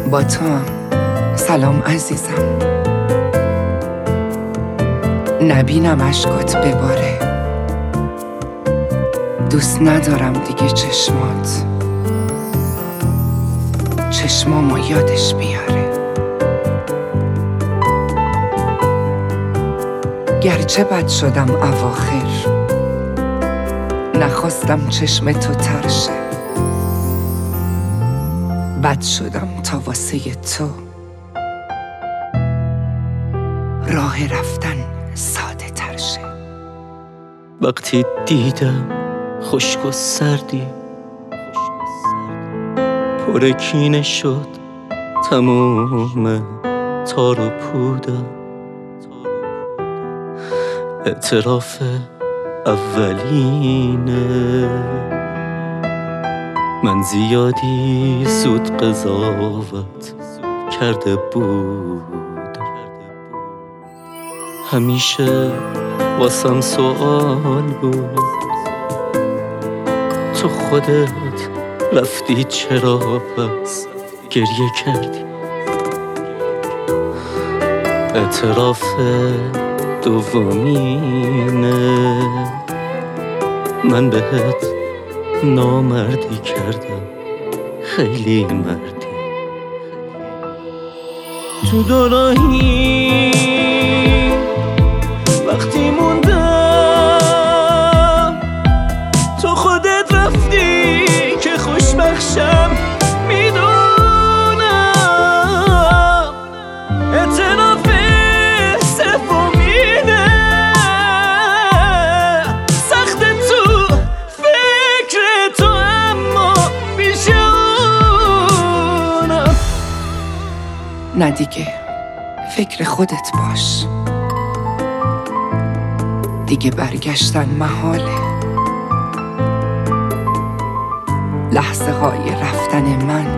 با تو هم. سلام عزیزم. نبینم اشکات بباره. دوست ندارم دیگه چشمامو یادش بیاره. گرچه بد شدم اواخر، نخواستم چشم تو تر شه. بد شدم تا واسه تو راه رفتن ساده تر شه. وقتی دیدم خشک و سردی پر کینه شد تموم تار و پودم. اعتراف اولینه، من زیادی زود قضاوت کرده بودم. همیشه واسم سوال بود، تو خودت رفتی چرا پس گریه کردی؟ اعتراف دومینه، من بهت نامردی کردم، خیلی مردی. تو دوراهی وقتی موندم، تو خودت رفتی که خوشبخشم میدونم. اعتراف سومینه، سخت تو فکر تو اما بیشونم. نه دیگه فکر خودت باش، دیگه برگشتن محاله. لحظه های رفتن من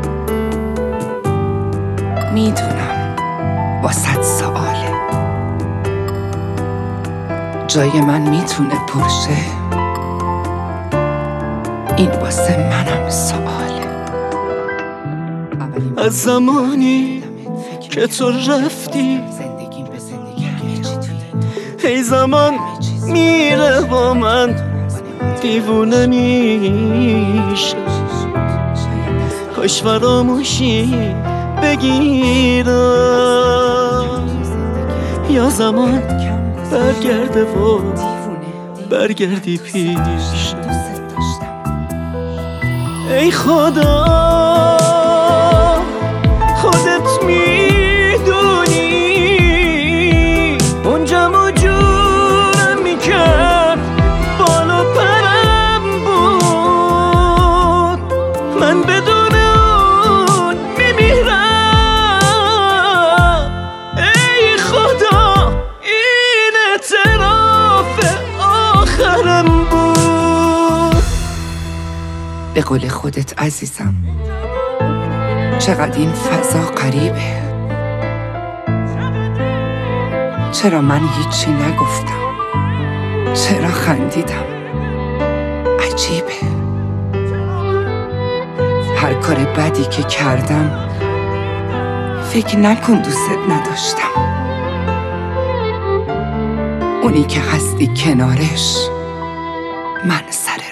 میدونم با 100 سواله. جای من میتونه پرشه، این واسه منم سواله. از زمانی که تو رفتی ای زمان میره با من دیوونه میشه. کاش فراموشی بگیرم یا زمان برگرده و برگردی پیش. ای خدا خودت میدونی اونجا موجودم میکرد، بالا پرم بود، من بدون اون میمیرم. ای خدا این اعتراف آخرم بود. به قول خودت عزیزم، چقدر این فضا غریبه. چرا من هیچی نگفتم؟ چرا خندیدم؟ عجیبه. هر کار بدی که کردم فکر نکن دوست نداشتم. اونی که هستی کنارش من سر